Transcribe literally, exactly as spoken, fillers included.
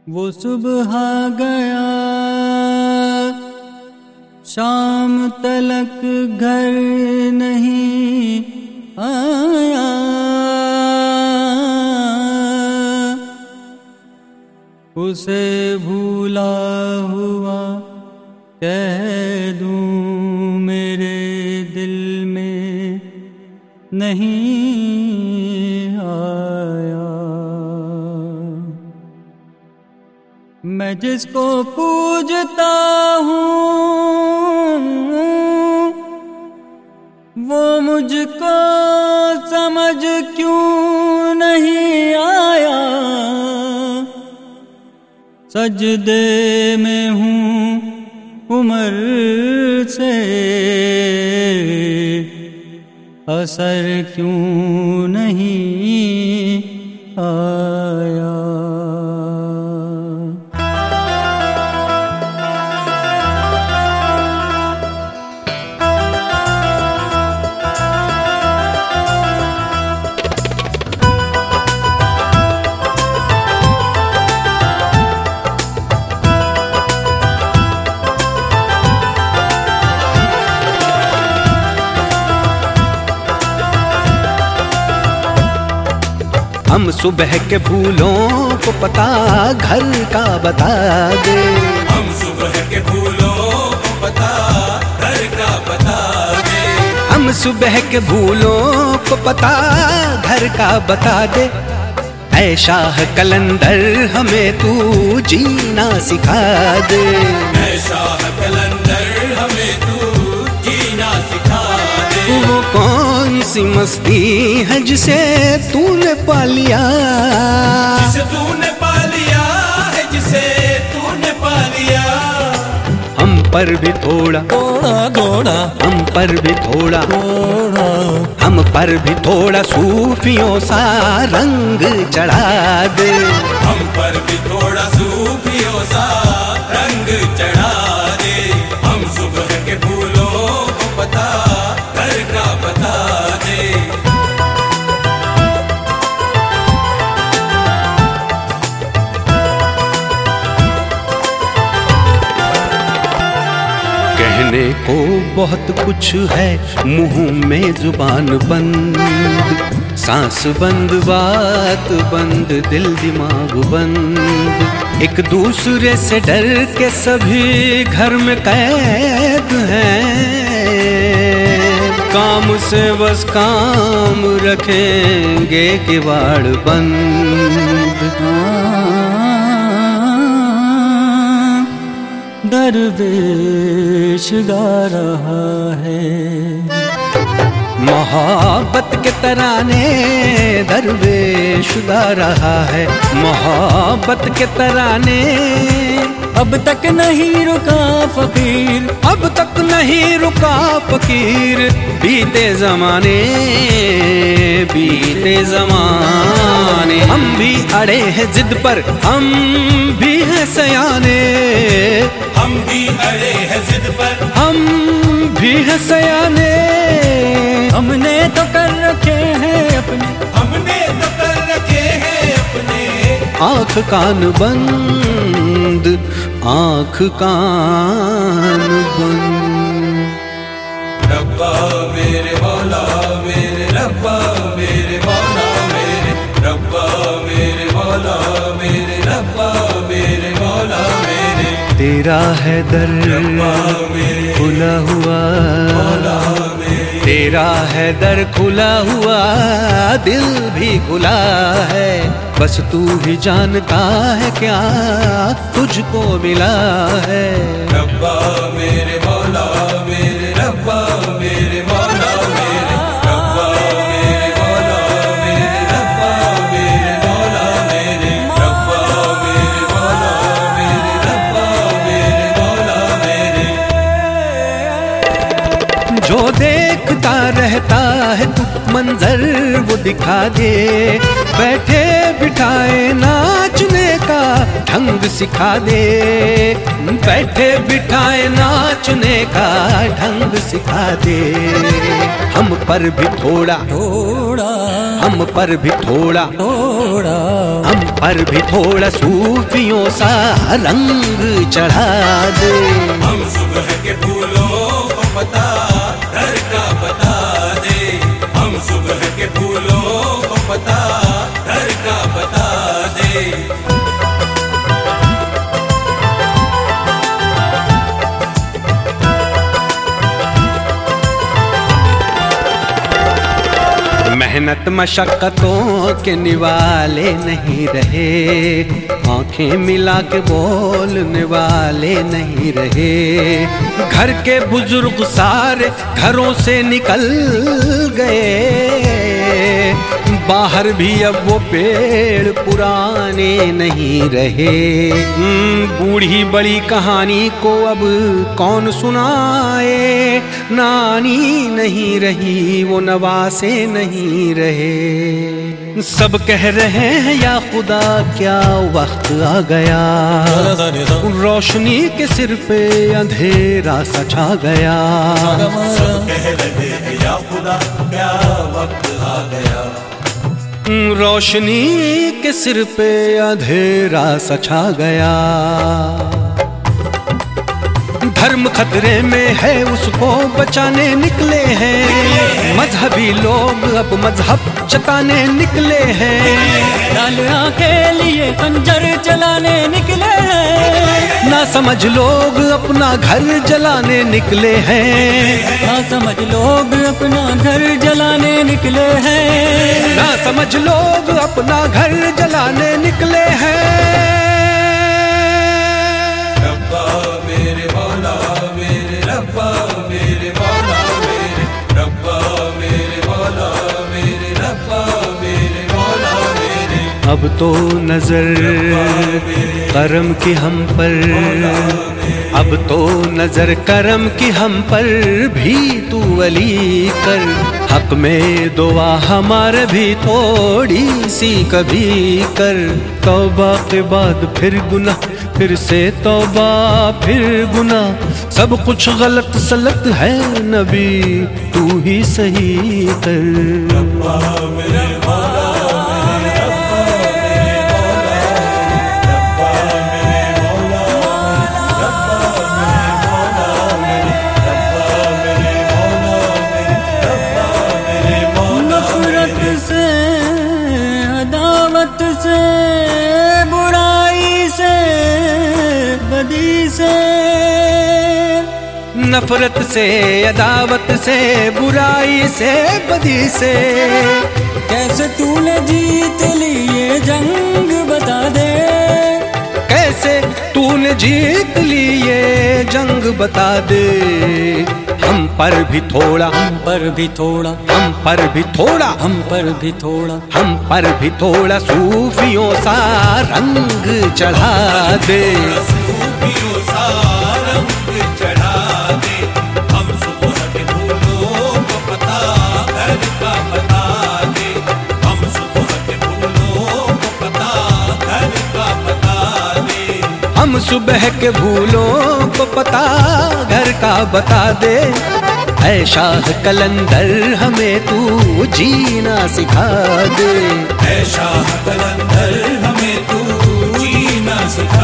वो सुबह गया शाम तलक घर नहीं आया। उसे भूला हुआ कह दूं मेरे दिल में नहीं आया। मैं जिसको पूजता हूँ वो मुझको समझ क्यों नहीं आया। सजदे में हूँ उम्र से असर क्यों नहीं आया। हम सुबह के फूलों को पता घर का बता दे। हम सुबह के फूलों को पता घर का बता दे। हम सुबह के फूलों को पता घर का बता दे। ऐ शाह कलंदर हमें तू जीना सिखा दे। ऐ शाह कलंदर हमें तू जीना सिखा दे। वो कौन सी मस्ती है जिसे तूने पा लिया। जिसे तूने पा लिया है जिसे तूने पा लिया। हम पर भी थोड़ा थोड़ा थोड़ा हम पर भी थोड़ा थोड़ा हम पर भी थोड़ा सूफियों सा रंग चढ़ा दे। हम पर भी थोड़ा सूफियों सा रंग चढ़ा दे। हम सुबह के फूलों को पता घर का बता दे। कहने को बहुत कुछ है मुंह में जुबान बंद। सांस बंद बात बंद दिल दिमाग बंद। एक दूसरे से डर के सभी घर में कैद हैं। काम से बस काम रखेंगे किवाड़ बंद। दरवेश गा रहा है मोहब्बत के तराने दरवेश गा रहा है। मोहब्बत के तराने अब तक नहीं रुका फकीर। अब तक नहीं रुका फकीर। बीते जमाने बीते जमाने हम भी अड़े हैं जिद पर हम भी हैं सयाने। हम भी अड़े हैं जिद पर हम भी हैं सयाने। हमने तो कर रखे हैं अपने हमने तो कर रखे हैं अपने। आँख कान बंद आँख कान बंद। रब्बा मेरे मौला मेरे रब्बा मेरे मौला मेरे रब्बा मेरे मौला मेरे रब्बा मेरे मौला मेरे। तेरा है दर खुला हुआ तेरा है दर खुला हुआ दिल भी खुला है। बस तू ही जानता है क्या तुझको मिला है। रब्बा मेरे मौला मेरे रब्बा मेरे मौला मेरे रब्बा मेरे मौला मेरे रब्बा मेरे मौला मेरे रब्बा मेरे मौला मेरे रब्बा मेरे मौला मेरे। जो देखता रहता है तू मंजर वो दिखा दे। बैठे बिठाए नाचने का ढंग ढंग सिखा दे, बैठे बिठाए नाचने का ढंग सिखा दे। हम पर भी थोड़ा थोड़ा, हम पर भी थोड़ा थोड़ा, हम पर भी थोड़ा सूफियों सा रंग चढ़ा दे। हम सुबह के फूलों को पता घर का बता दे, हम सुबह के फूलों को पता घर का बता दे। मेहनत मशक्कतों के निवाले नहीं रहे, आंखें मिला के बोलने वाले नहीं रहे। घर के बुजुर्ग सारे घरों से निकल गए, बाहर भी अब वो पेड़ पुराने नहीं रहे। बूढ़ी बड़ी कहानी को अब कौन सुनाए, नानी नहीं रही वो नवासे नहीं रहे। सब कह रहे हैं या खुदा क्या वक्त आ गया, रोशनी के सिर पे अंधेरा सा छा गया। सब कह रहे हैं या खुदा क्या वक्त आ गया, रोशनी के सिर पे अंधेरा सा छा गया। धर्म खतरे में है उसको बचाने निकले हैं, मजहबी लोग अब मजहब जताने निकले हैं। लालिया के लिए खंजर चलाने निकले हैं, ना समझ लोग अपना घर जलाने निकले हैं। ना समझ लोग अपना घर जलाने निकले हैं, ना समझ लोग अपना घर जलाने निकले हैं। रब्बा मेरे मौला मेरे रब्बा मेरे मौला मेरे रब्बा मेरे मौला मेरे रब्बा मेरे मौला मेरे। अब तो नजर करम की हम पर, अब तो नजर करम की हम पर भी तू वली कर। हक में दुआ हमारे भी थोड़ी सी कभी कर। तौबा के बाद फिर गुनाह, फिर से तौबा फिर गुनाह, सब कुछ गलत सलत है नबी तू ही सही कर। रब्बा मेरे मौला से बुराई से बदी से, नफरत से अदावत से बुराई से बदी से। कैसे तूने जीत ली ये जंग बता दे, कैसे तूने जीत ली ये जंग बता दे। हम पर भी थोड़ा, हम पर भी थोड़ा, हम पर भी थोड़ा, हम पर भी थोड़ा, हम पर भी थोड़ा सूफियों सा रंग चढ़ा दे। सूफियों सा रंग चढ़ा दे। हम सुबह के फूलों को पता घर का बता दे, हम सुबह के फूलों को पता घर का बता दे। हम सुबह के भूलों को पता घर का बता दे। ऐ शाह कलंदर हमें तू जीना सिखा दे, ऐ शाह कलंदर हमें तू जीना सिखा